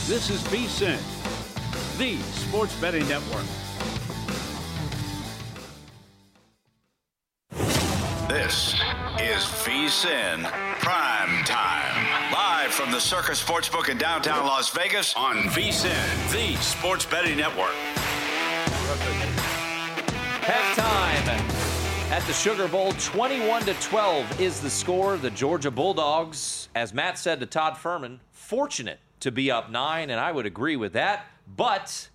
This is VSiN, the Sports Betting Network. This is VSiN Prime Time. Live from the Circus Sportsbook in downtown Las Vegas on VSiN, the Sports Betting Network. Halftime at the Sugar Bowl, 21-12 is the score. The Georgia Bulldogs, as Matt said to Todd Furman, fortunate to be up 9, and I would agree with that. But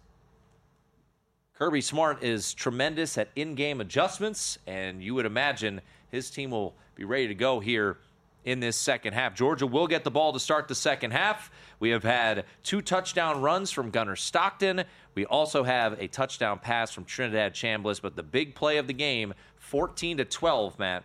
Kirby Smart is tremendous at in-game adjustments, and you would imagine his team will be ready to go here in this second half. Georgia will get the ball to start the second half. We have had 2 touchdown runs from Gunnar Stockton. We also have a touchdown pass from Trinidad Chambliss, but the big play of the game, 14-12, Matt.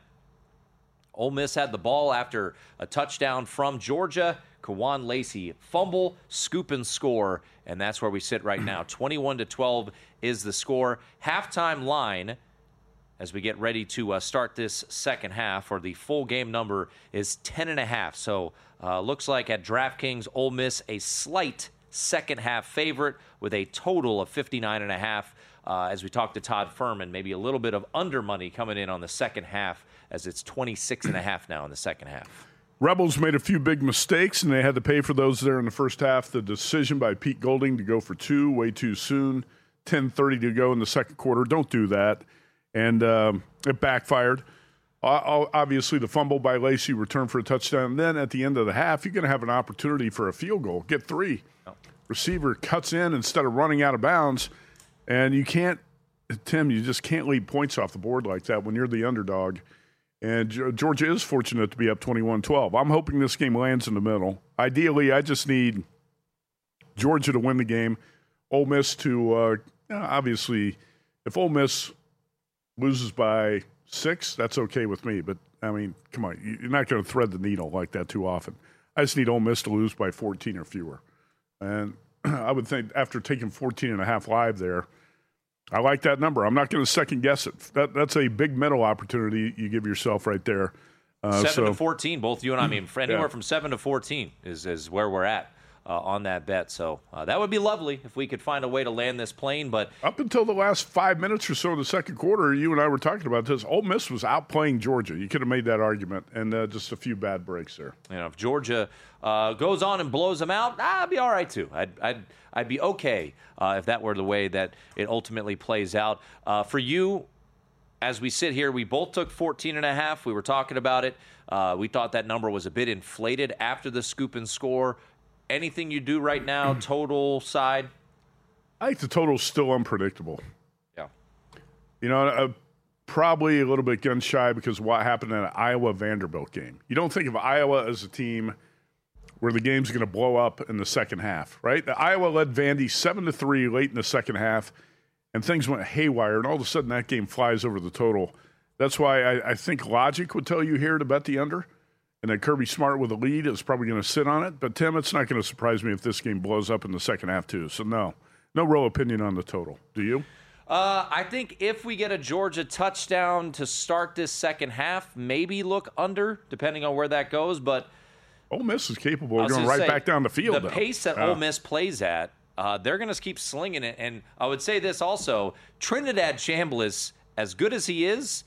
Ole Miss had the ball after a touchdown from Georgia. Kawan Lacey fumble, scoop and score, and that's where we sit right now. 21-12 is the score. Halftime line, as we get ready to start this second half, or the full game number is 10.5. So looks like at DraftKings, Ole Miss a slight second half favorite with a total of 59.5. As we talk to Todd Furman, maybe a little bit of under money coming in on the second half, as it's 26.5 now in the second half. Rebels made a few big mistakes, and they had to pay for those there in the first half. The decision by Pete Golding to go for 2 way too soon, 10:30 to go in the second quarter. Don't do that. And it backfired. Obviously, the fumble by Lacey, return for a touchdown. And then at the end of the half, you're going to have an opportunity for a field goal. Get 3. Oh. Receiver cuts in instead of running out of bounds. And you can't, Tim, you just can't leave points off the board like that when you're the underdog. And Georgia is fortunate to be up 21-12. I'm hoping this game lands in the middle. Ideally, I just need Georgia to win the game. Ole Miss to, obviously, if Ole Miss loses by 6, that's okay with me. But, I mean, come on. You're not going to thread the needle like that too often. I just need Ole Miss to lose by 14 or fewer. And I would think after taking 14.5 live there, I like that number. I'm not going to second-guess it. That's a big mental opportunity you give yourself right there. 7-14, both you and I. Mean, anywhere from 7-14 is where we're at on that bet. So that would be lovely if we could find a way to land this plane. But up until the last 5 minutes or so of the second quarter, you and I were talking about this. Ole Miss was outplaying Georgia. You could have made that argument, and just a few bad breaks there. You know, if Georgia goes on and blows them out, I'd be all right too. I'd be okay if that were the way that it ultimately plays out. For you, as we sit here, we both took 14.5. We were talking about it. We thought that number was a bit inflated after the scoop and score. Anything you do right now, total side? I think the total's still unpredictable. Yeah. You know, probably a little bit gun shy because of what happened in an Iowa-Vanderbilt game. You don't think of Iowa as a team where the game's going to blow up in the second half, right? The Iowa led Vandy 7-3 late in the second half, and things went haywire, and all of a sudden that game flies over the total. That's why I think logic would tell you here to bet the under, and that Kirby Smart with a lead is probably going to sit on it. But, Tim, it's not going to surprise me if this game blows up in the second half too. So, no real opinion on the total. Do you? I think if we get a Georgia touchdown to start this second half, maybe look under, depending on where that goes. But Ole Miss is capable of going right back down the field. The pace that Ole Miss plays at, they're going to keep slinging it. And I would say this also, Trinidad Chambliss, as good as he is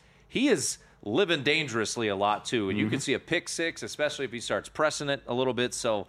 living dangerously a lot too. And you can see a pick 6, especially if he starts pressing it a little bit. So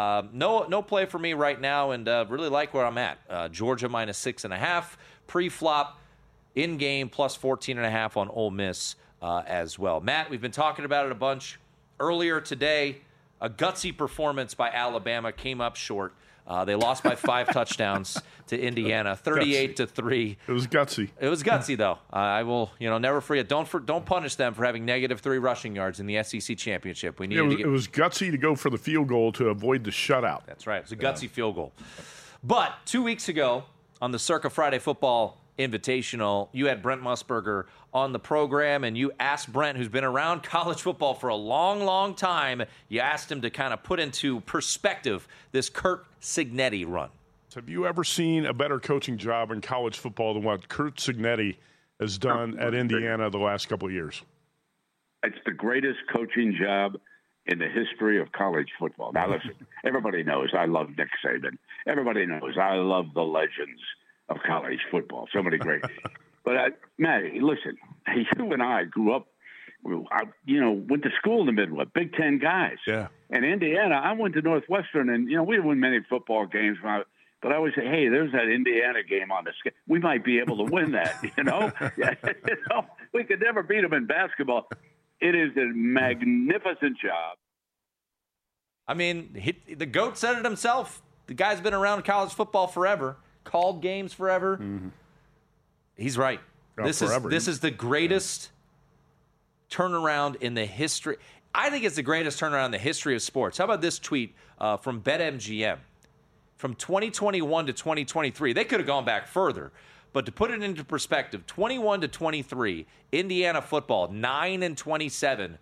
no play for me right now, and really like where I'm at. Georgia minus 6.5, pre-flop, in-game plus 14.5 on Ole Miss as well. Matt, we've been talking about it a bunch. Earlier today, a gutsy performance by Alabama came up short. They lost by 5 touchdowns to Indiana, 38-3. It was gutsy. It was gutsy, though. I will, never forget. Don't punish them for having -3 rushing yards in the SEC championship. It was gutsy to go for the field goal to avoid the shutout. That's right. It's a gutsy field goal. But 2 weeks ago on the Circa Friday Football Invitational, you had Brent Musburger on the program, and you asked Brent, who's been around college football for a long, long time, you asked him to kind of put into perspective this Curt Cignetti run. Have you ever seen a better coaching job in college football than what Curt Cignetti has done at Indiana the last couple of years? It's the greatest coaching job in the history of college football. Now, listen, everybody knows I love Nick Saban. Everybody knows I love the legends of college football. So many great. But, Matty, listen, you and I grew up, went to school in the Midwest, Big Ten guys. Yeah. And Indiana, I went to Northwestern, and, we didn't win many football games, but I always say, hey, there's that Indiana game on the schedule. We might be able to win that, We could never beat them in basketball. It is a magnificent job. I mean, the GOAT said it himself. The guy's been around college football forever, called games forever. Mm-hmm. He's right. This is the greatest turnaround in the history. I think it's the greatest turnaround in the history of sports. How about this tweet from BetMGM? From 2021 to 2023, they could have gone back further. But to put it into perspective, 21 to 23, Indiana football, 9-27,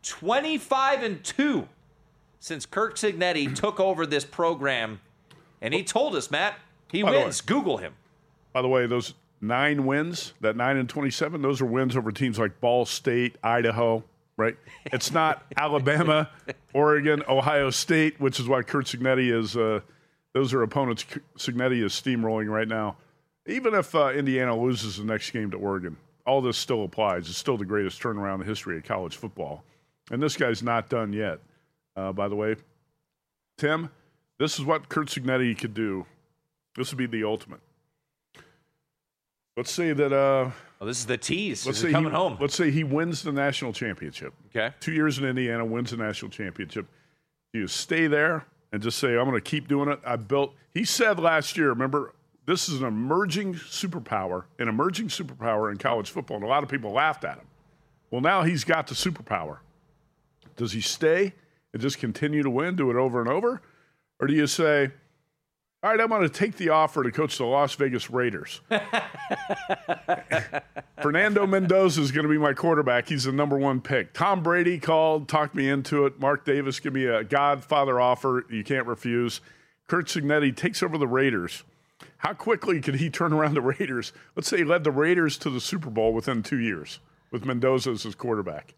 25-2 since Kirk Cignetti took over this program. And he told us, Matt, he wins. Google him. By the way, those 9 wins, that 9-27, those are wins over teams like Ball State, Idaho, right? It's not Alabama, Oregon, Ohio State, which is why Kirk Cignetti is those are opponents Cignetti is steamrolling right now. Even if Indiana loses the next game to Oregon, all this still applies. It's still the greatest turnaround in the history of college football. And this guy's not done yet. By the way, Tim, this is what Kirk Cignetti could do. This would be the ultimate. Let's say that this is the tease. Let's say coming home. Let's say he wins the national championship. Okay. 2 years in Indiana, wins the national championship. You stay there and just say, I'm going to keep doing it. He said last year, remember, this is an emerging superpower in college football, and a lot of people laughed at him. Well, now he's got the superpower. Does he stay and just continue to win, do it over and over? Or do you say, all right, I'm going to take the offer to coach the Las Vegas Raiders. Fernando Mendoza is going to be my quarterback. He's the number 1 pick. Tom Brady called, talked me into it. Mark Davis, give me a Godfather offer you can't refuse. Kirk Cignetti takes over the Raiders. How quickly could he turn around the Raiders? Let's say he led the Raiders to the Super Bowl within 2 years with Mendoza as his quarterback.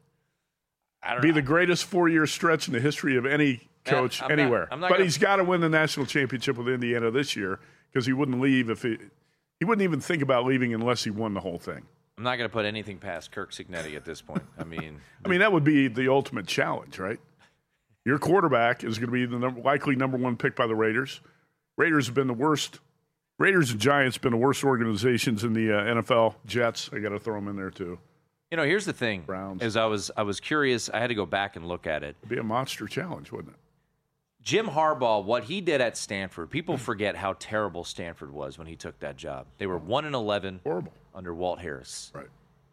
Be the greatest 4-year stretch in the history of any coach anywhere. But he's got to win the national championship with Indiana this year because he wouldn't leave if he wouldn't even think about leaving unless he won the whole thing. I'm not going to put anything past Kirk Cignetti at this point. I mean, that would be the ultimate challenge, right? Your quarterback is going to be the likely number 1 pick by the Raiders. Raiders have been the worst. Raiders and Giants have been the worst organizations in the NFL. Jets, I got to throw them in there too. Here's the thing. Browns. Is I was curious. I had to go back and look at it. It'd be a monster challenge, wouldn't it? Jim Harbaugh, what he did at Stanford, people forget how terrible Stanford was when he took that job. They were 1-11 horrible under Walt Harris. Right.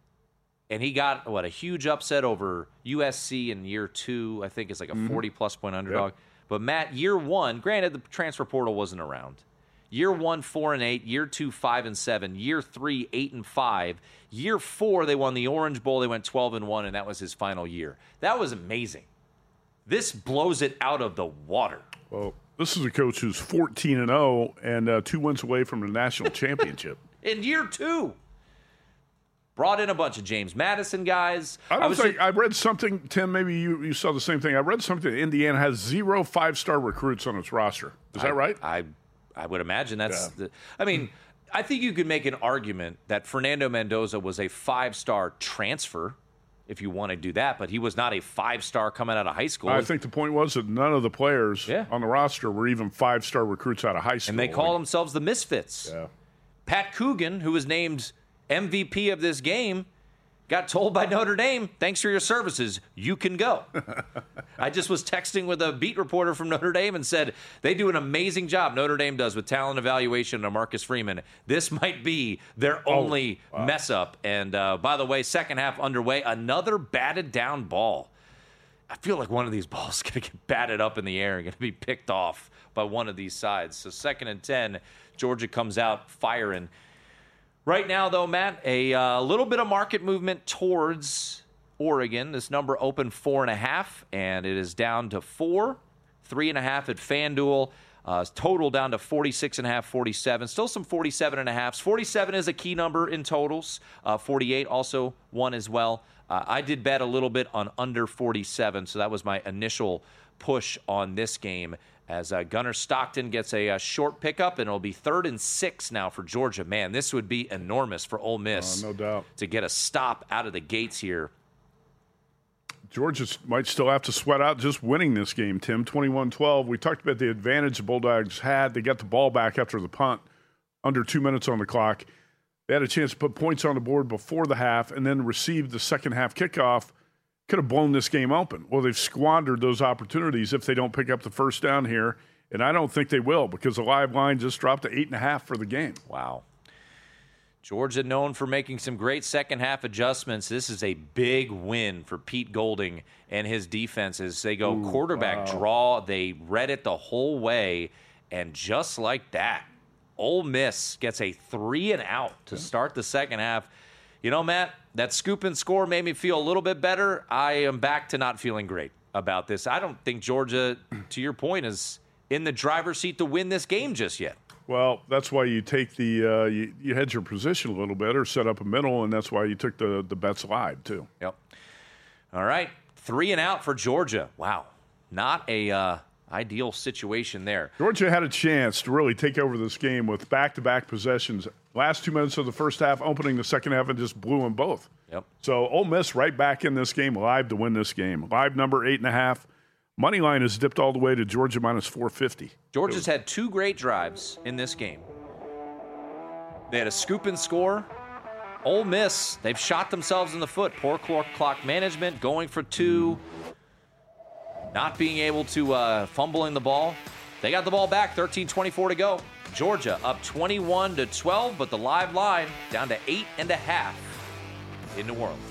And he got, a huge upset over USC in year 2. I think it's like a 40-plus point underdog. Yep. But, Matt, year 1, granted the transfer portal wasn't around. Year 1, 4-8. Year 2, 5-7. Year 3, 8-5. Year 4, they won the Orange Bowl. They went 12-1, and that was his final year. That was amazing. This blows it out of the water. Well, this is a coach who's 14-0 and 2 wins away from the national championship. In year 2. Brought in a bunch of James Madison guys. I read something, Tim, maybe you saw the same thing. I read something that Indiana has 0 5-star recruits on its roster. Is that right? I would imagine that's I think you could make an argument that Fernando Mendoza was a 5-star transfer if you want to do that, but he was not a 5-star coming out of high school. I think the point was that none of the players on the roster were even 5-star recruits out of high school. And they call themselves the Misfits. Yeah. Pat Coogan, who was named MVP of this game, got told by Notre Dame, thanks for your services, you can go. I just was texting with a beat reporter from Notre Dame and said, they do an amazing job, Notre Dame does, with talent evaluation and Marcus Freeman. This might be their only mess up. And by the way, second half underway, another batted down ball. I feel like one of these balls is going to get batted up in the air and going to be picked off by one of these sides. So 2nd and 10, Georgia comes out firing. Right now, though, Matt, a little bit of market movement towards Oregon. This number opened 4.5, and it is down to 4, 3.5 at FanDuel. Total down to 46.5, 47. Still some 47.5s. 47 is a key number in totals. 48 also one as well. I did bet a little bit on under 47, so that was my initial push on this game as Gunnar Stockton gets a short pickup, and it'll be 3rd and 6 now for Georgia. Man, this would be enormous for Ole Miss. No doubt. To get a stop out of the gates here. Georgia might still have to sweat out just winning this game, Tim. 21-12. We talked about the advantage the Bulldogs had. They got the ball back after the punt, under 2 minutes on the clock. They had a chance to put points on the board before the half and then received the second half kickoff. Could have blown this game open. Well, they've squandered those opportunities if they don't pick up the first down here, and I don't think they will because the live line just dropped to 8.5 for the game. Wow. Georgia known for making some great second-half adjustments. This is a big win for Pete Golding and his defenses. They go quarterback draw. They read it the whole way, and just like that, Ole Miss gets a 3-and-out to start the second half. You know, Matt, that scoop and score made me feel a little bit better. I am back to not feeling great about this. I don't think Georgia, to your point, is in the driver's seat to win this game just yet. Well, that's why you take the you hedge your position a little bit or set up a middle, and that's why you took the bets live too. Yep. All right, 3-and-out for Georgia. Wow, not a ideal situation there. Georgia had a chance to really take over this game with back-to-back possessions. Last 2 minutes of the first half, opening the second half, and just blew them both. Yep. So Ole Miss right back in this game, live to win this game. Live number 8.5. Money line has dipped all the way to Georgia minus 450. Georgia's had 2 great drives in this game. They had a scoop and score. Ole Miss, they've shot themselves in the foot. Poor clock management, going for 2, not being able to fumbling the ball. They got the ball back, 13:24 to go. Georgia up 21-12, but the live line down to 8.5 in New Orleans.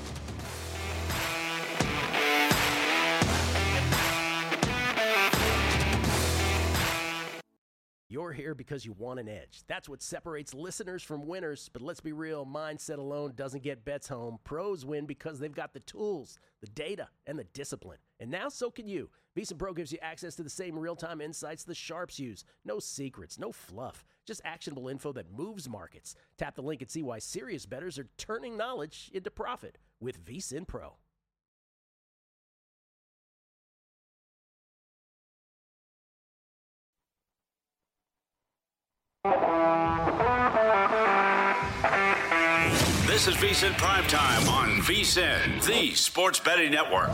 You're here because you want an edge. That's what separates listeners from winners. But let's be real, mindset alone doesn't get bets home. Pros win because they've got the tools, the data, and the discipline. And now so can you. VSiN Pro gives you access to the same real-time insights the sharps use. No secrets, no fluff, just actionable info that moves markets. Tap the link and see why serious bettors are turning knowledge into profit with VSiN Pro. This is VSiN Primetime on VSiN, the Sports Betting Network.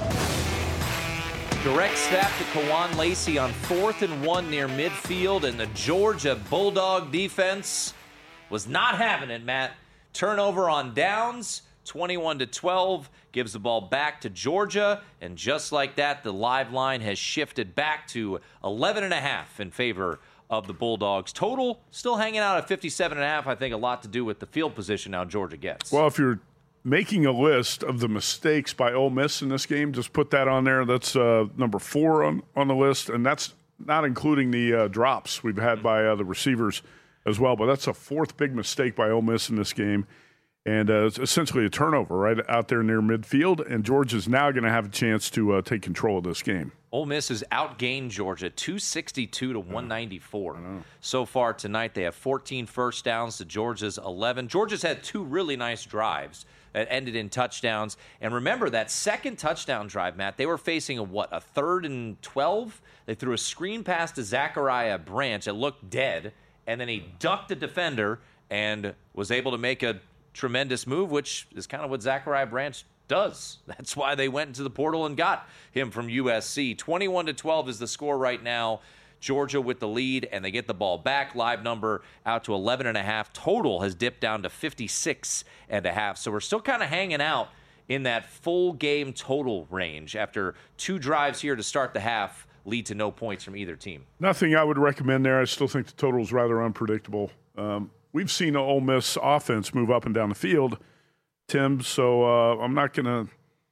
Direct snap to Kawan Lacey on 4th and 1 near midfield, and the Georgia Bulldog defense was not having it, Matt. Turnover on downs, 21-12, gives the ball back to Georgia, and just like that, the live line has shifted back to 11.5 in favor of the Bulldogs. Total still hanging out at 57.5. I think a lot to do with the field position now Georgia gets. Well, if you're making a list of the mistakes by Ole Miss in this game, just put that on there. That's number 4 on the list, and that's not including the drops we've had by the receivers as well. But that's a 4th big mistake by Ole Miss in this game, and it's essentially a turnover right out there near midfield, and Georgia's now going to have a chance to take control of this game. Ole Miss has outgained Georgia 262 to 194 so far tonight. They have 14 first downs to Georgia's 11. Georgia's had 2 really nice drives that ended in touchdowns. And remember that second touchdown drive, Matt, they were facing a 3rd and 12? They threw a screen pass to Zachariah Branch. It looked dead, and then he ducked the defender and was able to make a tremendous move, which is kind of what Zachariah Branch does. That's why they went into the portal and got him from USC. 21-12 is the score right now. Georgia with the lead, and they get the ball back. Live number out to 11.5. Total has dipped down to 56.5. So we're still kind of hanging out in that full game total range after 2 drives here to start the half lead to no points from either team. Nothing I would recommend there. I still think the total is rather unpredictable. We've seen the Ole Miss offense move up and down the field, Tim, so I'm not gonna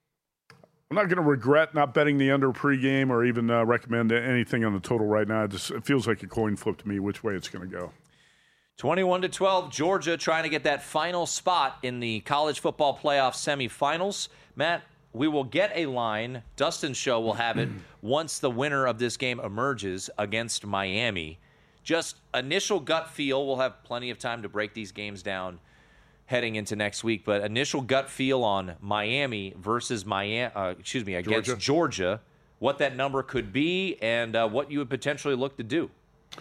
regret not betting the under pregame or even recommend anything on the total right now. It feels like a coin flip to me which way it's going to go. 21-12, Georgia trying to get that final spot in the college football playoff semifinals. Matt, we will get a line. Dustin's show will have it once the winner of this game emerges against Miami. Just initial gut feel. We'll have plenty of time to break these games down heading into next week. But initial gut feel on Miami versus against Georgia, what that number could be, and what you would potentially look to do.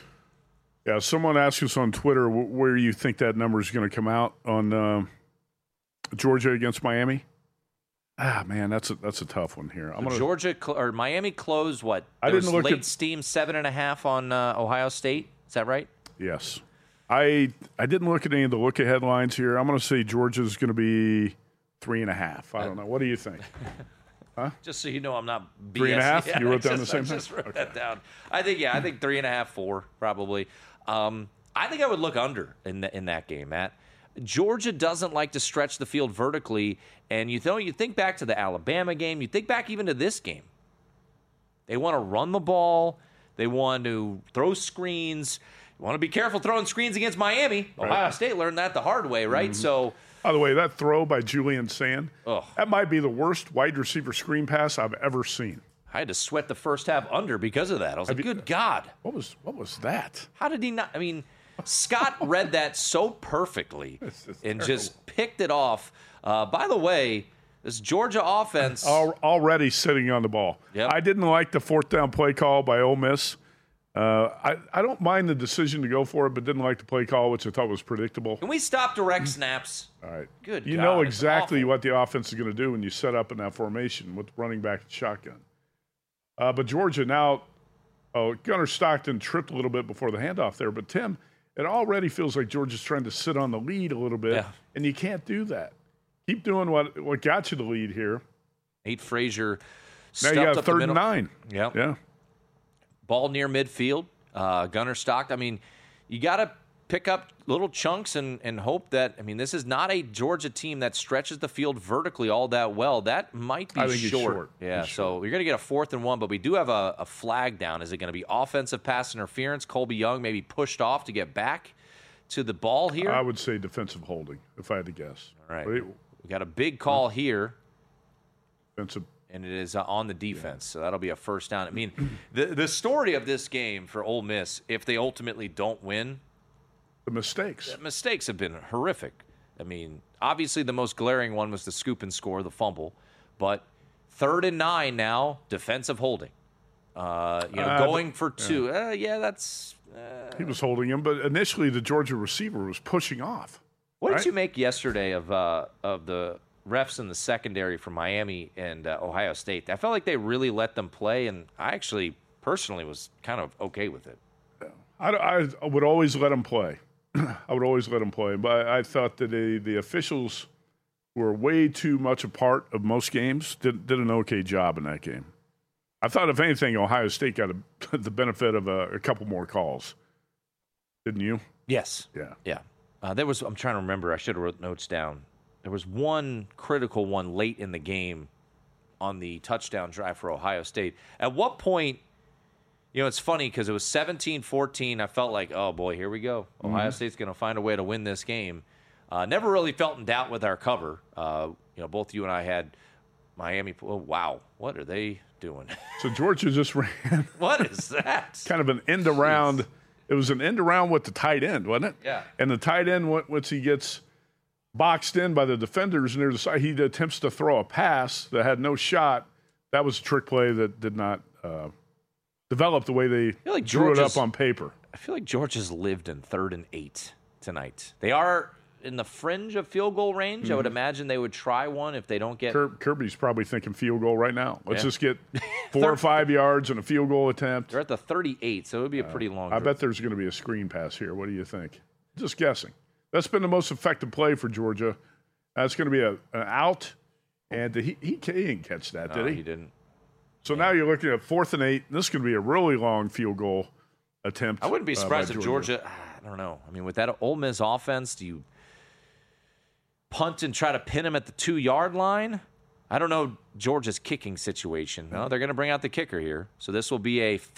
Yeah, someone asked us on Twitter where you think that number is going to come out on Georgia against Miami. Ah, man, that's a tough one here. Georgia or Miami closed what? I didn't look at Steam 7.5 on Ohio State. Is that right? Yes. I didn't look at any of the look-ahead lines here. I'm going to say Georgia's going to be 3.5. I don't know. What do you think? Huh? Just so you know, I'm not BS. 3.5? Yeah, you wrote down the same I thing? just wrote that down. I think 3.5, 4 probably. I think I would look under in that game, Matt. Georgia doesn't like to stretch the field vertically, and you think back to the Alabama game, you think back even to this game. They want to run the ball, they want to throw screens. You want to be careful throwing screens against Miami. Right. Ohio State learned that the hard way, right? Mm-hmm. So, by the way, that throw by Julian Sand, that might be the worst wide receiver screen pass I've ever seen. I had to sweat the first half under because of that. I was like, good God. What was that? How did he not? I mean, Scott read that so perfectly and just picked it off. By the way, this Georgia offense. Already sitting on the ball. Yep. I didn't like the fourth down play call by Ole Miss. I don't mind the decision to go for it, but didn't like the play call, which I thought was predictable. Can we stop direct snaps? All right. Good You God, know it's exactly awful. what the offense is going to do when you set up in that formation with running back and shotgun. But Georgia now, Gunnar Stockton tripped a little bit before the handoff there. But, Tim, it already feels like Georgia's trying to sit on the lead a little bit, and you can't do that. Keep doing what got you the lead here. Nate Frazier Now you got up 3rd and 9. Yep. Yeah. Ball near midfield. Gunnar Stockton. I mean, you got to pick up little chunks and hope that, I mean, this is not a Georgia team that stretches the field vertically all that well. That might be I think he's short. Yeah, He's so you're going to get a 4th and 1, but we do have a flag down. Is it going to be offensive pass interference? Colby Young maybe pushed off to get back to the ball here? I would say defensive holding, if I had to guess. All right. We got a big call here. Defensive. And it is on the defense, so that'll be a first down. I mean, the story of this game for Ole Miss, if they ultimately don't win, the mistakes have been horrific. I mean, obviously the most glaring one was the scoop and score, the fumble, but 3rd and 9 now, defensive holding. Going for 2. That's. He was holding him, but initially the Georgia receiver was pushing off. What did you make yesterday of the refs in the secondary for Miami and Ohio State? I felt like they really let them play, and I actually personally was kind of okay with it. I would always let them play. I would always let them play, but I thought that the officials were way too much a part of most games. Did an okay job in that game. I thought, if anything, Ohio State got the benefit of a couple more calls. Didn't you? Yes. Yeah. There was. I'm trying to remember. I should have wrote notes down. There was one critical one late in the game on the touchdown drive for Ohio State. At what point, it's funny because it was 17-14. I felt like, oh, boy, here we go. Ohio State's going to find a way to win this game. Never really felt in doubt with our cover. Both you and I had Miami. Oh, wow, what are they doing? So Georgia just ran. What is that? Kind of an end around. It was an end around with the tight end, wasn't it? Yeah. And the tight end, once he gets boxed in by the defenders near the side, he attempts to throw a pass that had no shot. That was a trick play that did not develop the way they drew it up on paper. I feel like Georgia's lived in 3rd and 8 tonight. They are in the fringe of field goal range. I would imagine they would try one if they don't get. Kirby's probably thinking field goal right now. Let's just get 4 or 5 yards and a field goal attempt. They're at the 38, so it would be a pretty long. I bet there's going to be a screen pass here. What do you think? Just guessing. That's been the most effective play for Georgia. That's going to be an out, and he didn't catch that, did he? He didn't. So now you're looking at 4th and 8. This is going to be a really long field goal attempt. I wouldn't be surprised if Georgia. I don't know. I mean, with that Ole Miss offense, do you punt and try to pin him at the 2-yard line? I don't know Georgia's kicking situation. No, they're going to bring out the kicker here. So this will be a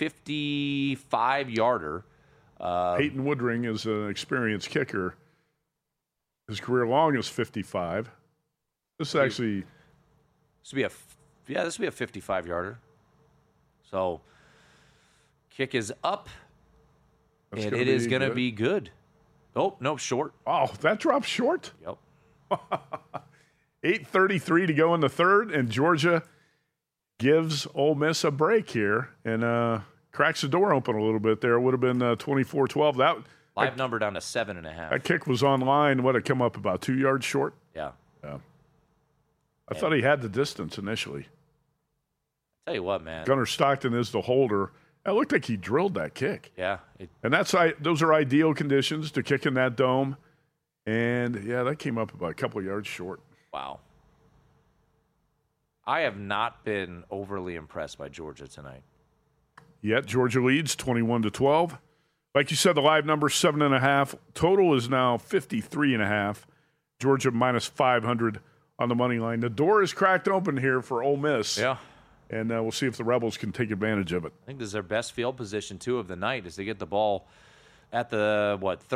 55-yarder. Peyton Woodring is an experienced kicker. His career long is 55. This is actually This will be a 55-yarder. So, kick is up, and it is going to be good. Oh, no, short. Oh, that dropped short? Yep. 8:33 to go in the third, and Georgia gives Ole Miss a break here and cracks the door open a little bit there. It would have been 24-12. Live number down to 7.5. That kick was online. What, it come up about 2 yards short? Yeah. I thought he had the distance initially. Tell you what, man. Gunnar Stockton is the holder. It looked like he drilled that kick. Yeah. And those are ideal conditions to kick in that dome. And, yeah, that came up about a couple of yards short. Wow. I have not been overly impressed by Georgia tonight. Yet Georgia leads 21-12. Like you said, the live number 7.5. Total is now 53.5. Georgia minus 500 on the money line. The door is cracked open here for Ole Miss. Yeah. And we'll see if the Rebels can take advantage of it. I think this is their best field position, too, of the night, is to get the ball at the,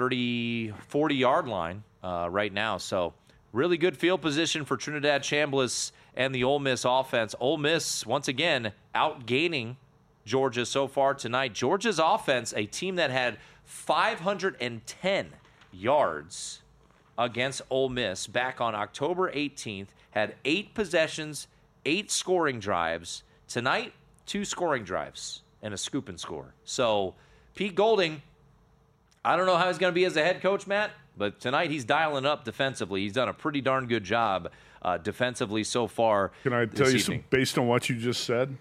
40-yard line right now. So really good field position for Trinidad Chambliss and the Ole Miss offense. Ole Miss, once again, outgaining Georgia so far tonight. Georgia's offense, a team that had 510 yards against Ole Miss back on October 18th, had 8 possessions, 8 scoring drives. Tonight, 2 scoring drives and a scoop and score. So Pete Golding, I don't know how he's going to be as a head coach, Matt, but tonight he's dialing up defensively. He's done a pretty darn good job defensively so far. Can I tell you, based on what you just said,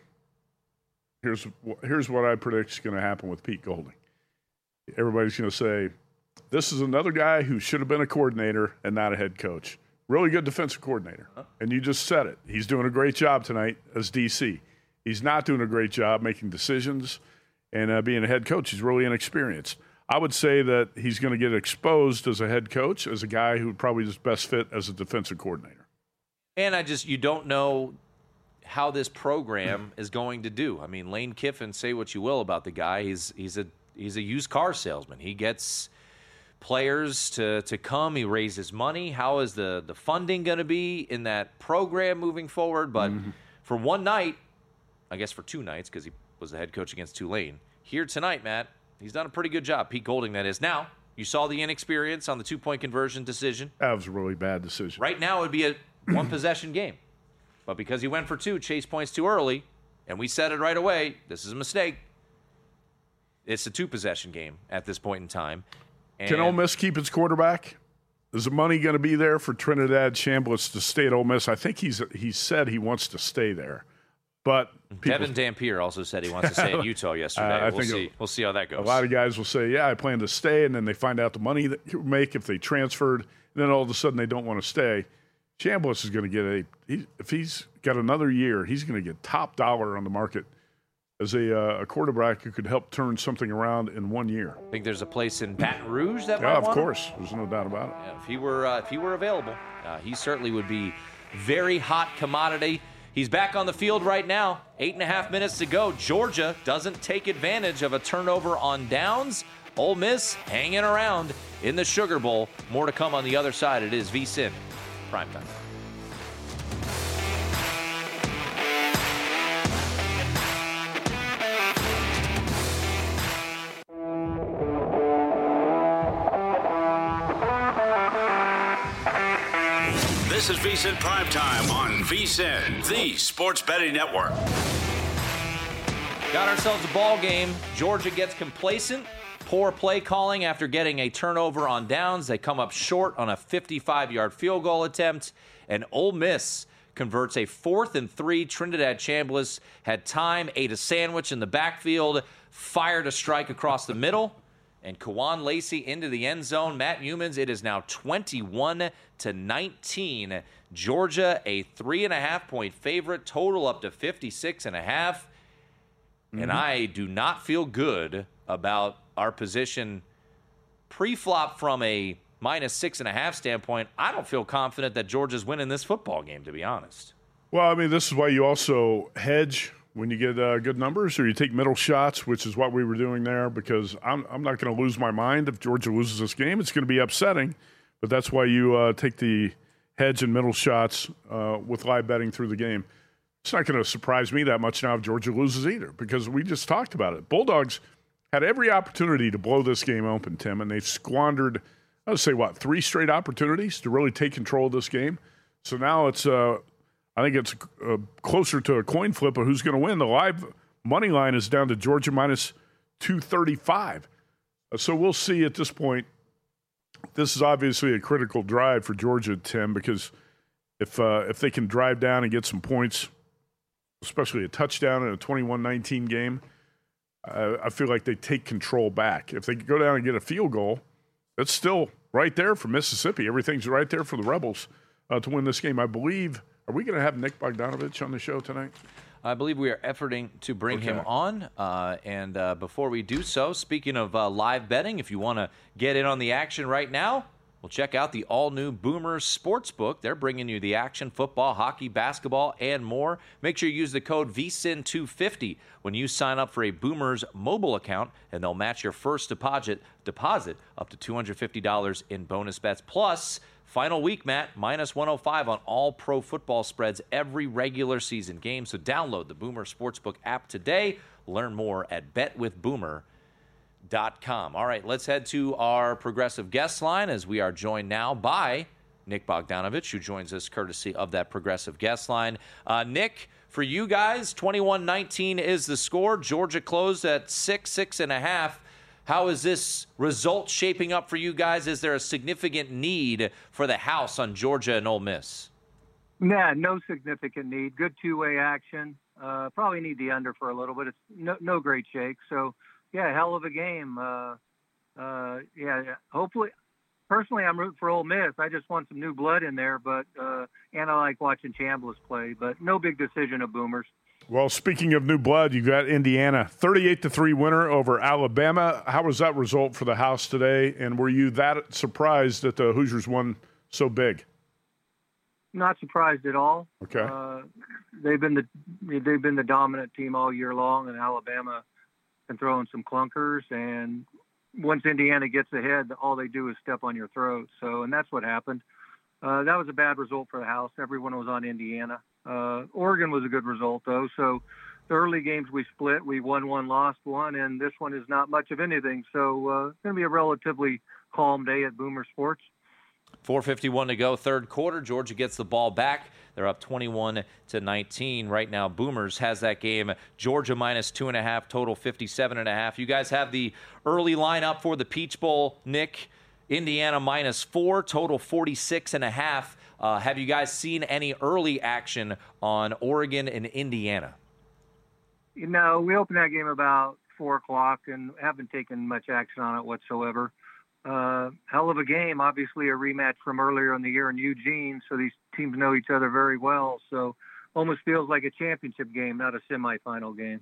here's what I predict is going to happen with Pete Golding. Everybody's going to say, this is another guy who should have been a coordinator and not a head coach. Really good defensive coordinator. And you just said it. He's doing a great job tonight as DC. He's not doing a great job making decisions and being a head coach. He's really inexperienced. I would say that he's going to get exposed as a head coach, as a guy who would probably just best fit as a defensive coordinator. And you don't know how this program is going to do. I mean, Lane Kiffin, say what you will about the guy. He's a used car salesman. He gets players to come. He raises money. How is the funding going to be in that program moving forward? But for one night, I guess for 2 nights, because he was the head coach against Tulane, here tonight, Matt, he's done a pretty good job. Pete Golding, that is. Now, you saw the inexperience on the 2-point conversion decision. That was a really bad decision. Right now, it would be a one-possession game. But because he went for 2, chase points too early, and we said it right away, this is a mistake. It's a 2-possession game at this point in time. And can Ole Miss keep its quarterback? Is the money going to be there for Trinidad Chambliss to stay at Ole Miss? I think he said he wants to stay there. But Devin Dampier also said he wants to stay in Utah yesterday. We'll see how that goes. A lot of guys will say, yeah, I plan to stay, and then they find out the money that you make if they transferred, and then all of a sudden they don't want to stay. Chambliss is going to get if he's got another year, he's going to get top dollar on the market as a quarterback who could help turn something around in 1 year. I think there's a place in Baton Rouge that might want him. Yeah, of course. There's no doubt about it. Yeah, if he were available, he certainly would be very hot commodity. He's back on the field right now. 8.5 minutes to go. Georgia doesn't take advantage of a turnover on downs. Ole Miss hanging around in the Sugar Bowl. More to come on the other side. It is VSiN Primetime. This is VSiN Primetime on VSiN, the Sports Betting Network. Got ourselves a ball game. Georgia gets complacent. Poor play calling after getting a turnover on downs. They come up short on a 55-yard field goal attempt. And Ole Miss converts a 4th and 3. Trinidad Chambliss had time, ate a sandwich in the backfield, fired a strike across the middle, and Kawan Lacey into the end zone. Matt Humans, it is now 21-19. Georgia, a 3.5-point favorite, total up to 56.5. And I do not feel good about our position pre-flop from a -6.5 standpoint. I don't feel confident that Georgia's winning this football game, to be honest. Well, I mean, this is why you also hedge when you get good numbers, or you take middle shots, which is what we were doing there, because I'm not going to lose my mind if Georgia loses this game. It's going to be upsetting, but that's why you take the hedge and middle shots with live betting through the game. It's not going to surprise me that much now if Georgia loses either, because we just talked about it. Bulldogs had every opportunity to blow this game open, Tim, and they've squandered, I would say, 3 straight opportunities to really take control of this game. So now it's, I think it's closer to a coin flip of who's going to win. The live money line is down to Georgia minus 235. So we'll see at this point. This is obviously a critical drive for Georgia, Tim, because if they can drive down and get some points, especially a touchdown in a 21-19 game, I feel like they take control back. If they go down and get a field goal, that's still right there for Mississippi. Everything's right there for the Rebels to win this game. I believe, are we going to have Nick Bogdanovich on the show tonight? I believe we are efforting to bring him on. And before we do so, speaking of live betting, if you want to get in on the action right now, well, check out the all-new Boomer Sportsbook. They're bringing you the action, football, hockey, basketball, and more. Make sure you use the code VSIN250 when you sign up for a Boomer's mobile account, and they'll match your first deposit up to $250 in bonus bets. Plus, final week, Matt, minus 105 on all pro football spreads every regular season game. So download the Boomer Sportsbook app today. Learn more at betwithboomer.com. All right, let's head to our progressive guest line as we are joined now by Nick Bogdanovich, who joins us courtesy of that progressive guest line. Nick, for you guys, 21-19 is the score. Georgia closed at 6.5. How is this result shaping up for you guys? Is there a significant need for the house on Georgia and Ole Miss? Nah, no significant need. Good two-way action. Probably need the under for a little bit. It's no great shake. So, yeah, hell of a game. Hopefully, personally, I'm rooting for Ole Miss. I just want some new blood in there, but and I like watching Chambliss play. But no big decision of Boomers. Well, speaking of new blood, you got Indiana, 38-3 winner over Alabama. How was that result for the house today? And were you that surprised that the Hoosiers won so big? Not surprised at all. Okay. They've been the dominant team all year long, and Alabama can throw in some clunkers. And once Indiana gets ahead, all they do is step on your throat. So, and that's what happened. That was a bad result for the house. Everyone was on Indiana. Oregon was a good result, though. So the early games we split. We won one, lost one, and this one is not much of anything. So it's going to be a relatively calm day at Boomer Sports. 4:51 to go, third quarter. Georgia gets the ball back. They're up 21-19. Right now, Boomers has that game. Georgia minus 2.5, total 57.5. You guys have the early lineup for the Peach Bowl, Nick. Indiana minus 4, total 46.5. Have you guys seen any early action on Oregon and Indiana? You know, we opened that game about 4 o'clock and haven't taken much action on it whatsoever. Hell of a game, obviously a rematch from earlier in the year in Eugene, so these teams know each other very well. So almost feels like a championship game, not a semifinal game.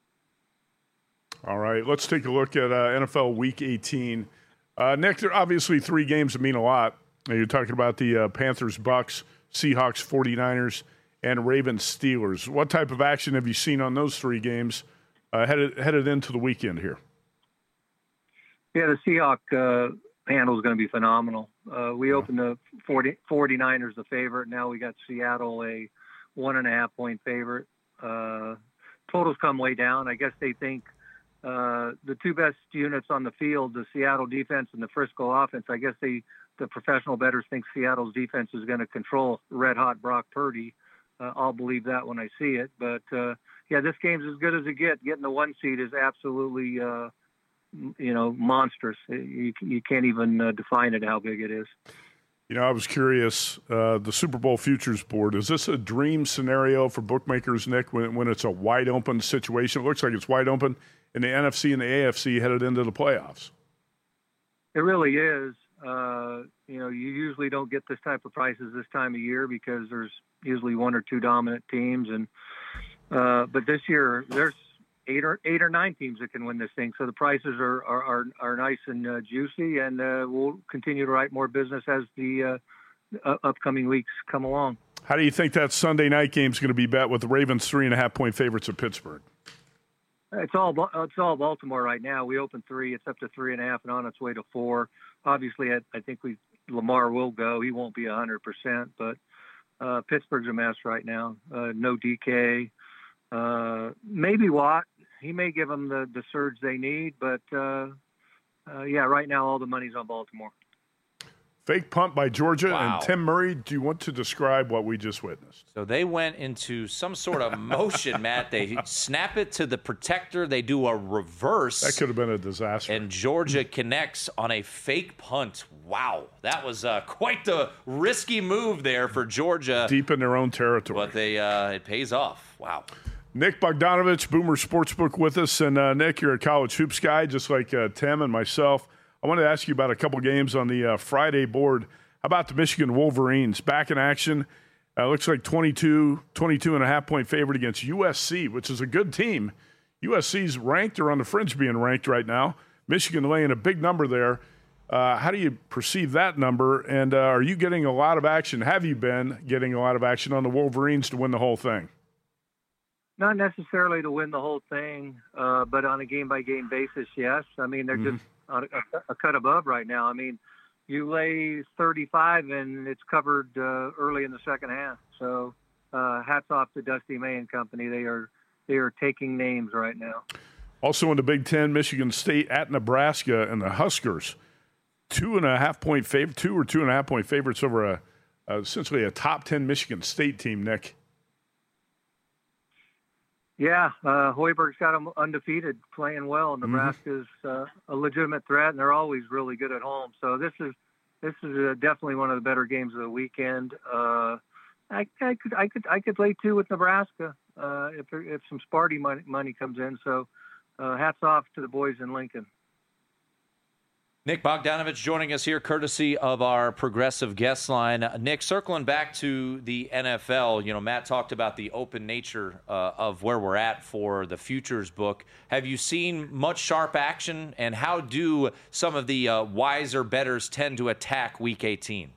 All right, let's take a look at NFL Week 18. Nick, there are obviously 3 games that mean a lot. You're talking about the Panthers, Bucks, Seahawks, 49ers, and Ravens, Steelers. What type of action have you seen on those 3 games headed into the weekend here? Yeah, the Seahawks panel is going to be phenomenal. We opened the 49ers a favorite. Now we got Seattle a 1.5-point favorite. Totals come way down. I guess they think the 2 best units on the field, the Seattle defense and the Frisco offense, I guess the professional bettors think Seattle's defense is going to control red-hot Brock Purdy. I'll believe that when I see it. But, yeah, this game's as good as it gets. Getting the 1 seed is absolutely monstrous. You can't even define it how big it is. You know, I was curious, the Super Bowl Futures Board, is this a dream scenario for bookmakers, Nick, when it's a wide-open situation? It looks like it's wide open in the NFC and the AFC headed into the playoffs. It really is. You usually don't get this type of prices this time of year because there's usually 1 or 2 dominant teams. But this year, there's 8 or 9 teams that can win this thing. So the prices are nice and juicy, and we'll continue to write more business as the upcoming weeks come along. How do you think that Sunday night game is going to be bet with the Ravens 3.5-point favorites at Pittsburgh? It's all Baltimore right now. We opened 3. It's up to 3.5 and on its way to 4. Obviously, I think Lamar will go. He won't be 100%, but Pittsburgh's a mess right now. No DK. Maybe Watt. He may give them the surge they need, but right now all the money's on Baltimore. Fake punt by Georgia Wow. and Tim Murray. Do you want to describe what we just witnessed? So they went into some sort of motion, Matt. They snap it to the protector. They do a reverse. That could have been a disaster. And Georgia connects on a fake punt. Wow. That was quite the risky move there for Georgia. Deep in their own territory. But it pays off. Wow. Nick Bogdanovich, Boomer Sportsbook with us. And, Nick, you're a college hoops guy, just like Tim and myself. I wanted to ask you about a couple games on the Friday board. How about the Michigan Wolverines? Back in action. Looks like 22.5-point favorite against USC, which is a good team. USC's ranked or on the fringe being ranked right now. Michigan laying a big number there. How do you perceive that number? And are you getting a lot of action? Have you been getting a lot of action on the Wolverines to win the whole thing? Not necessarily to win the whole thing, but on a game-by-game basis, yes. I mean, they're just on a cut above right now. I mean, you lay 35 and it's covered early in the second half. So hats off to Dusty May and company. They are taking names right now. Also in the Big Ten, Michigan State at Nebraska, and the Huskers, 2.5-point favorite, 2 or 2.5-point favorites over essentially a top 10 Michigan State team, Nick. Yeah, Hoiberg's got them undefeated, playing well. Nebraska's a legitimate threat, and they're always really good at home. So this is definitely one of the better games of the weekend. I could lay 2 with Nebraska if some Sparty money comes in. So hats off to the boys in Lincoln. Nick Bogdanovich joining us here, courtesy of our progressive guest line. Nick, circling back to the NFL, Matt talked about the open nature of where we're at for the futures book. Have you seen much sharp action, and how do some of the wiser bettors tend to attack Week 18?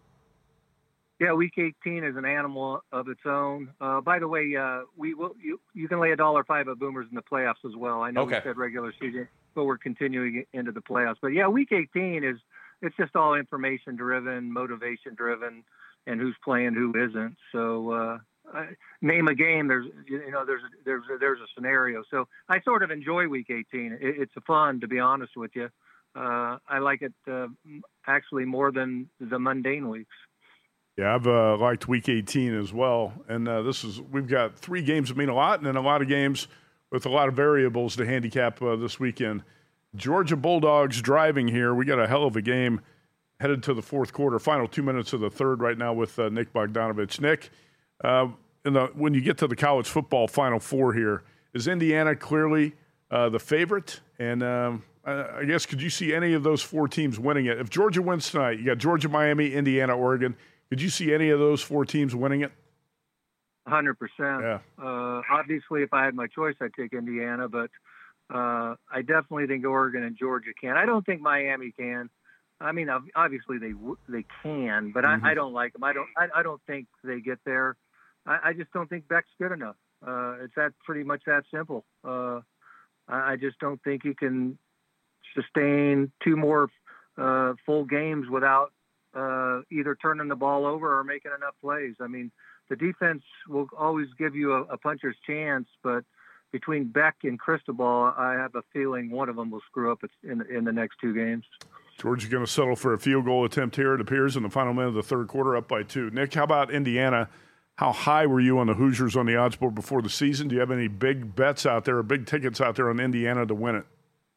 Yeah, Week 18 is an animal of its own. By the way, you can lay $1.05 at Boomers in the playoffs as well. I know we said regular season, but we're continuing into the playoffs. But yeah, Week 18 it's just all information driven, motivation driven, and who's playing, who isn't. So name a game. There's a scenario. So I sort of enjoy Week 18. It's fun, to be honest with you. I like it actually more than the mundane weeks. Yeah, I've liked Week 18 as well. And we've got 3 games that mean a lot, and then a lot of games with a lot of variables to handicap this weekend. Georgia Bulldogs driving here. We got a hell of a game headed to the fourth quarter, final 2 minutes of the third right now with Nick Bogdanovich. Nick, when you get to the college football Final Four here, is Indiana clearly the favorite? And I guess could you see any of those 4 teams winning it? If Georgia wins tonight, you got Georgia, Miami, Indiana, Oregon. Could you see any of those 4 teams winning it? 100%. Yeah. Obviously, if I had my choice, I'd take Indiana, but I definitely think Oregon and Georgia can. I don't think Miami can. I mean, obviously they can, but I don't like them. I don't think they get there. I just don't think Beck's good enough. It's pretty much that simple. I just don't think he can sustain 2 more full games without either turning the ball over or making enough plays. I mean, the defense will always give you a puncher's chance, but between Beck and Cristobal, I have a feeling one of them will screw up in the next 2 games. Georgia's going to settle for a field goal attempt here, it appears, in the final minute of the third quarter, up by 2. Nick, how about Indiana? How high were you on the Hoosiers on the odds board before the season? Do you have any big bets out there or big tickets out there on Indiana to win it?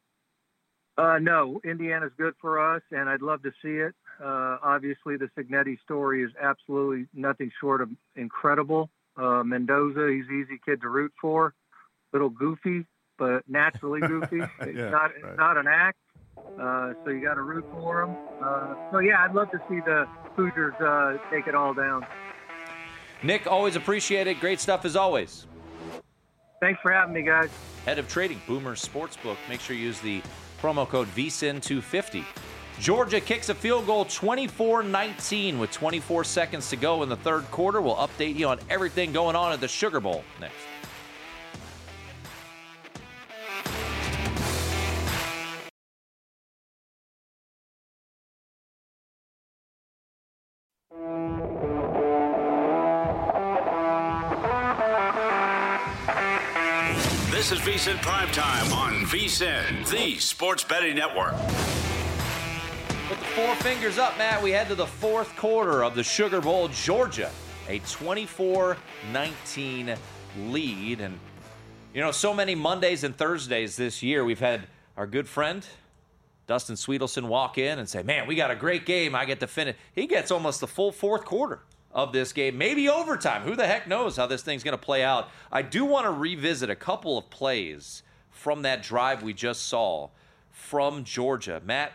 No, Indiana's good for us, and I'd love to see it. Obviously, the Cignetti story is absolutely nothing short of incredible. Mendoza, he's an easy kid to root for. Little goofy, but naturally goofy. It's not an act, so you got to root for him. So, yeah, I'd love to see the Hoosiers take it all down. Nick, always appreciate it. Great stuff as always. Thanks for having me, guys. Head of trading, Boomer Sportsbook. Make sure you use the promo code VSIN250. Georgia kicks a field goal 24-19 with 24 seconds to go in the third quarter. We'll update you on everything going on at the Sugar Bowl next. This is VSiN Primetime on VSiN, the Sports Betting Network. With the four fingers up, Matt, we head to the fourth quarter of the Sugar Bowl. Georgia, a 24-19 lead. And, you know, so many Mondays and Thursdays this year, we've had our good friend Dustin Sweetelson walk in and say, man, we got a great game. I get to finish. He gets almost the full fourth quarter of this game, maybe overtime. Who the heck knows how this thing's going to play out. I do want to revisit a couple of plays from that drive we just saw from Georgia. Matt,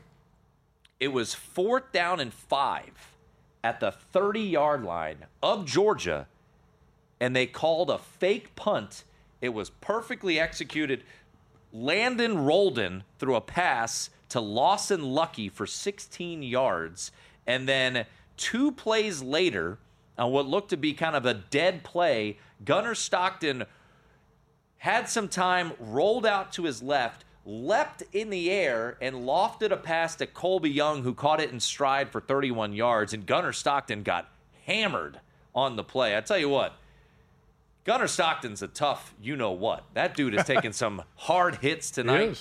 It was 4th down and 5 at the 30-yard line of Georgia, and they called a fake punt. It was perfectly executed. Landon Roldan threw a pass to Lawson Lucky for 16 yards, and then 2 plays later, on what looked to be kind of a dead play, Gunnar Stockton had some time, rolled out to his left, leapt in the air, and lofted a pass to Colby Young, who caught it in stride for 31 yards, and Gunnar Stockton got hammered on the play. I tell you what, Gunnar Stockton's a tough you-know-what. That dude is taking some hard hits tonight.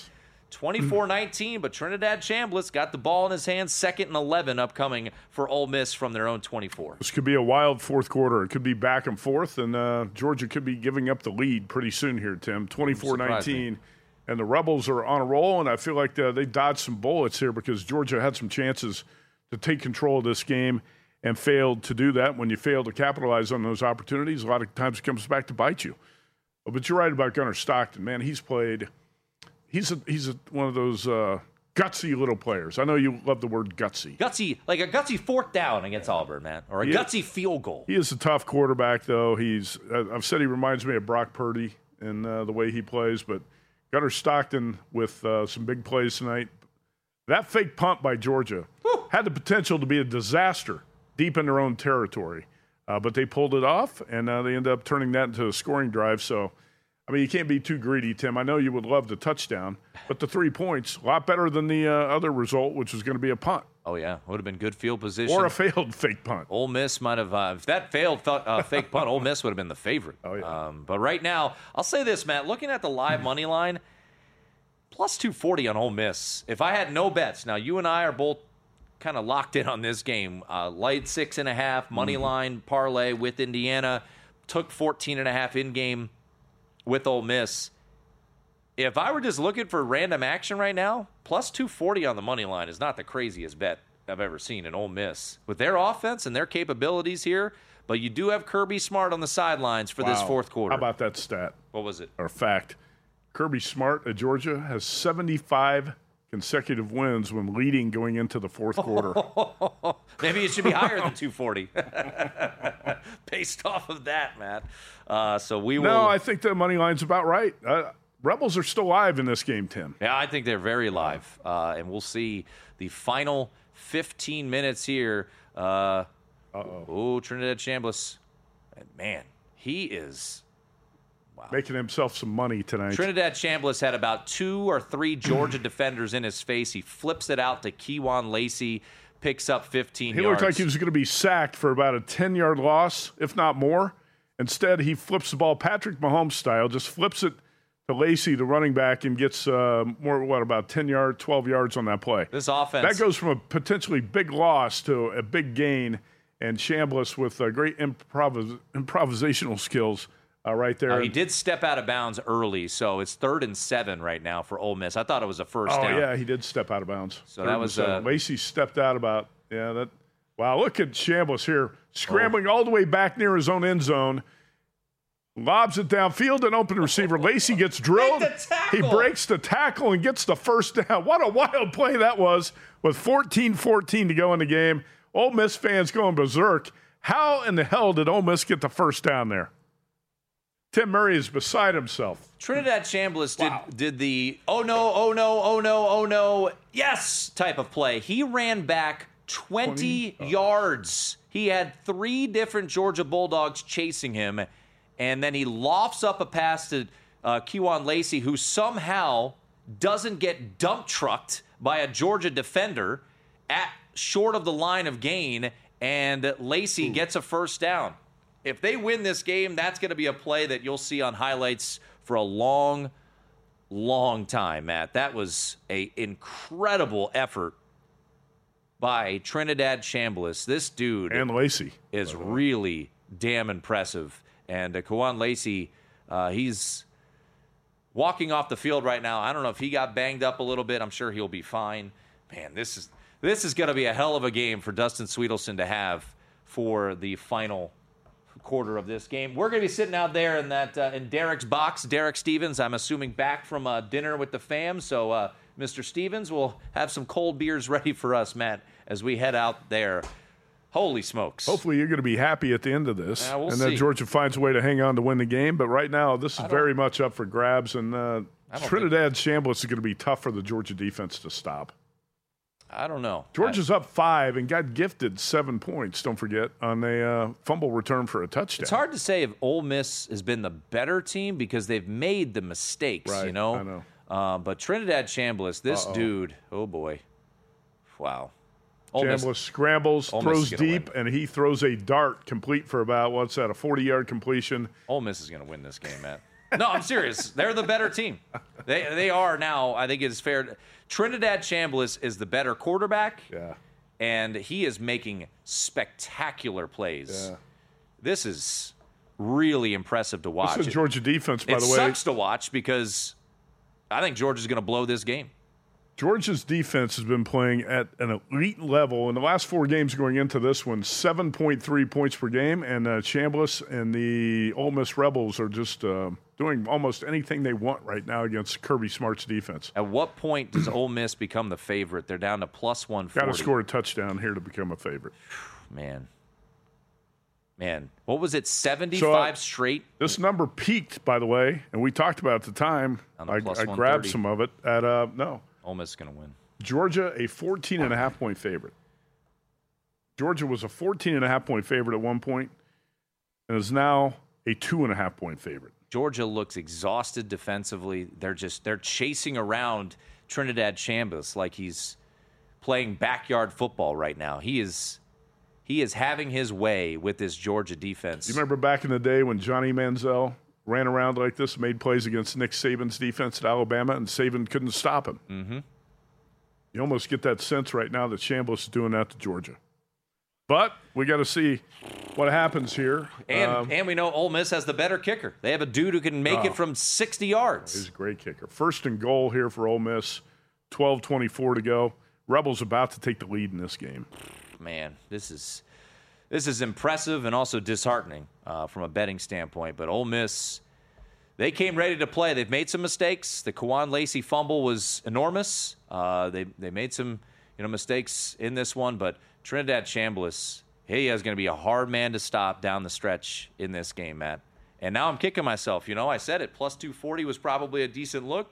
24-19, but Trinidad Chambliss got the ball in his hands, 2nd and 11 upcoming for Ole Miss from their own 24. This could be a wild fourth quarter. It could be back and forth, and Georgia could be giving up the lead pretty soon here, Tim. 24-19, and the Rebels are on a roll, and I feel like they dodged some bullets here because Georgia had some chances to take control of this game and failed to do that. When you fail to capitalize on those opportunities, a lot of times it comes back to bite you. But you're right about Gunnar Stockton. Man, he's played – He's one of those gutsy little players. I know you love the word gutsy. Gutsy, like a gutsy 4th down against Auburn, man, or a gutsy field goal. He is a tough quarterback, though. I've said he reminds me of Brock Purdy in the way he plays, but Gunnar Stockton with some big plays tonight. That fake punt by Georgia had the potential to be a disaster deep in their own territory, but they pulled it off, and they ended up turning that into a scoring drive, so – I mean, you can't be too greedy, Tim. I know you would love the touchdown, but the 3 points, a lot better than the other result, which was going to be a punt. Oh, yeah. Would have been good field position. Or a failed fake punt. Ole Miss might have, if that failed fake punt, Ole Miss would have been the favorite. Oh, yeah. But right now, I'll say this, Matt. Looking at the live money line, plus 240 on Ole Miss. If I had no bets, now you and I are both kind of locked in on this game. Light 6.5, money line parlay with Indiana. Took 14.5 in-game with Ole Miss. If I were just looking for random action right now, plus 240 on the money line is not the craziest bet I've ever seen in Ole Miss. With their offense and their capabilities here, but you do have Kirby Smart on the sidelines for this fourth quarter. How about that stat? What was it? Or fact. Kirby Smart at Georgia has 75 consecutive wins when leading going into the fourth quarter. Maybe it should be higher than 240 based off of that, Matt. So we will. No, I think the money line's about right. Rebels are still live in this game, Tim. Yeah, I think they're very live. And we'll see the final 15 minutes here. Oh, Trinidad Chambliss. Man, he is making himself some money tonight. Trinidad Chambliss had about 2 or 3 Georgia defenders in his face. He flips it out to Kewan Lacey, picks up 15 yards. He looked like he was going to be sacked for about a 10-yard loss, if not more. Instead, he flips the ball Patrick Mahomes style, just flips it to Lacey, the running back, and gets about 10 yards, 12 yards on that play. This offense. That goes from a potentially big loss to a big gain, and Chambliss with great improvisational skills right there. He did step out of bounds early, so it's 3rd and 7 right now for Ole Miss. I thought it was a first down. Oh, yeah, he did step out of bounds. So that was Lacey stepped out about, wow, look at Chambliss here, scrambling all the way back near his own end zone, lobs it downfield, an open receiver. Lacey gets drilled. He breaks the tackle and gets the first down. What a wild play that was with 14-14 to go in the game. Ole Miss fans going berserk. How in the hell did Ole Miss get the first down there? Tim Murray is beside himself. Trinidad Chambliss did the oh no, yes type of play. He ran back 20 yards. He had 3 different Georgia Bulldogs chasing him, and then he lofts up a pass to Kewan Lacey, who somehow doesn't get dump trucked by a Georgia defender at short of the line of gain, and Lacey gets a first down. If they win this game, that's going to be a play that you'll see on highlights for a long, long time, Matt. That was an incredible effort by Trinidad Chambliss. This dude and Lacey is really damn impressive. And Kawan Lacey, he's walking off the field right now. I don't know if he got banged up a little bit. I'm sure he'll be fine. Man, this is going to be a hell of a game for Dustin Sweetelson to have for the final quarter of this game. We're going to be sitting out there in Derek's box. Derek Stevens, I'm assuming, back from dinner with the fam. So, Mr. Stevens will have some cold beers ready for us, Matt, as we head out there. Holy smokes. Hopefully you're going to be happy at the end of this. We'll and see. that Georgia finds a way to hang on to win the game. But right now, this is very much up for grabs. And Trinidad Chambliss is going to be tough for the Georgia defense to stop. I don't know. Georgia's up 5 and got gifted 7 points, don't forget, on a fumble return for a touchdown. It's hard to say if Ole Miss has been the better team because they've made the mistakes, right, you know? I know. But Trinidad Chambliss, this dude, oh boy. Wow. Chambliss scrambles, throws deep, and he throws a dart complete for about, a 40-yard completion. Ole Miss is going to win this game, Matt. No, I'm serious. They're the better team. They are now. I think it is fair. Trinidad Chambliss is the better quarterback, and he is making spectacular plays. Yeah. This is really impressive to watch. This is Georgia defense, by the way. It sucks to watch because I think Georgia's going to blow this game. Georgia's defense has been playing at an elite level. In the last 4 games going into this one, 7.3 points per game, and Chambliss and the Ole Miss Rebels are just doing almost anything they want right now against Kirby Smart's defense. At what point does Ole Miss become the favorite? They're down to plus 140. Got to score a touchdown here to become a favorite. Man. What was it, 75 straight? This number peaked, by the way, and we talked about it at the time. I grabbed some of it at Ole Miss is going to win. Georgia, a 14.5-point favorite. Georgia was a 14.5-point favorite at one point and is now a 2.5-point favorite. Georgia looks exhausted defensively. They're chasing around Trinidad Chambliss like he's playing backyard football right now. He is having his way with this Georgia defense. You remember back in the day when Johnny Manziel ran around like this, made plays against Nick Saban's defense at Alabama, and Saban couldn't stop him. Mm-hmm. You almost get that sense right now that Chambliss is doing that to Georgia. But we got to see what happens here. And we know Ole Miss has the better kicker. They have a dude who can make it from 60 yards. He's a great kicker. First and goal here for Ole Miss, 12:24 to go. Rebels about to take the lead in this game. Man, this is impressive and also disheartening from a betting standpoint. But Ole Miss, they came ready to play. They've made some mistakes. The Kawan Lacey fumble was enormous. They made some mistakes in this one, but Trinidad Chambliss, he is going to be a hard man to stop down the stretch in this game, Matt. And now I'm kicking myself. I said it. Plus 240 was probably a decent look.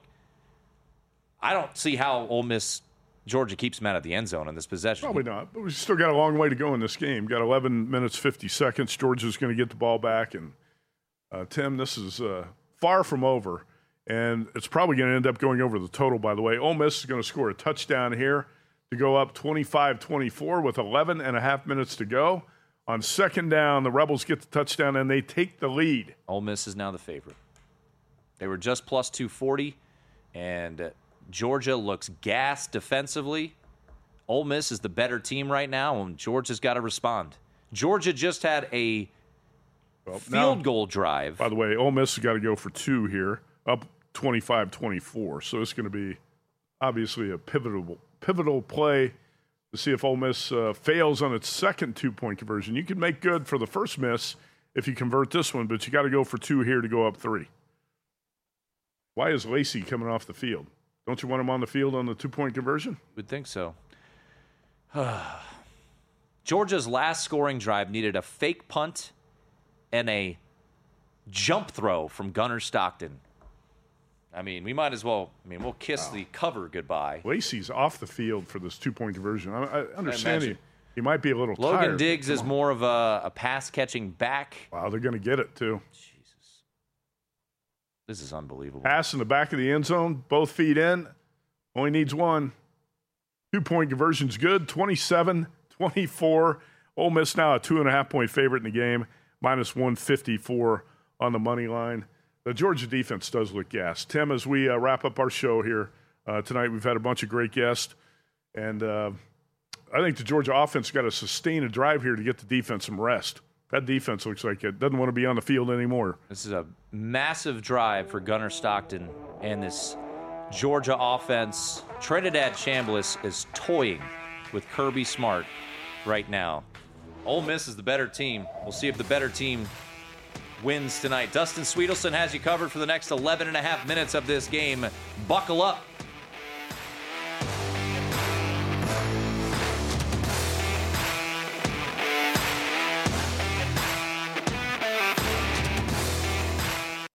I don't see how Ole Miss Georgia keeps them out of the end zone in this possession. Probably not, but we still got a long way to go in this game. Got 11 minutes, 50 seconds. Georgia's going to get the ball back. And, Tim, this is far from over, and it's probably going to end up going over the total, by the way. Ole Miss is going to score a touchdown here to go up 25-24 with 11 and a half minutes to go. On second down, the Rebels get the touchdown, and they take the lead. Ole Miss is now the favorite. They were just plus 240, and Georgia looks gassed defensively. Ole Miss is the better team right now, and Georgia's got to respond. Georgia just had a field goal drive. By the way, Ole Miss has got to go for 2 here, up 25-24. So it's going to be obviously a pivotal play to see if Ole Miss fails on its second 2-point conversion. You can make good for the first miss if you convert this one, but you got to go for 2 here to go up 3. Why is Lacey coming off the field? Don't you want him on the field on the 2-point conversion? Would think so. Georgia's last scoring drive needed a fake punt and a jump throw from Gunnar Stockton. We might as well, we'll kiss the cover goodbye. Lacey's off the field for this 2-point conversion. I understand he might be a little tired. Logan Diggs is more of a pass-catching back. Wow, they're going to get it, too. Jesus. This is unbelievable. Pass in the back of the end zone, both feet in. Only needs 1. 2-point conversion's good, 27-24. Ole Miss now a 2.5-point favorite in the game, minus 154 on the money line. the Georgia defense does look gassed. Tim, as we wrap up our show here tonight, we've had a bunch of great guests, and I think the Georgia offense got to sustain a drive here to get the defense some rest. That defense looks like it doesn't want to be on the field anymore. This is a massive drive for Gunnar Stockton and this Georgia offense. Trinidad Chambliss is toying with Kirby Smart right now. Ole Miss is the better team. We'll see if the better team wins tonight. Dustin Sweetelson has you covered for the next 11 and a half minutes of this game. Buckle up.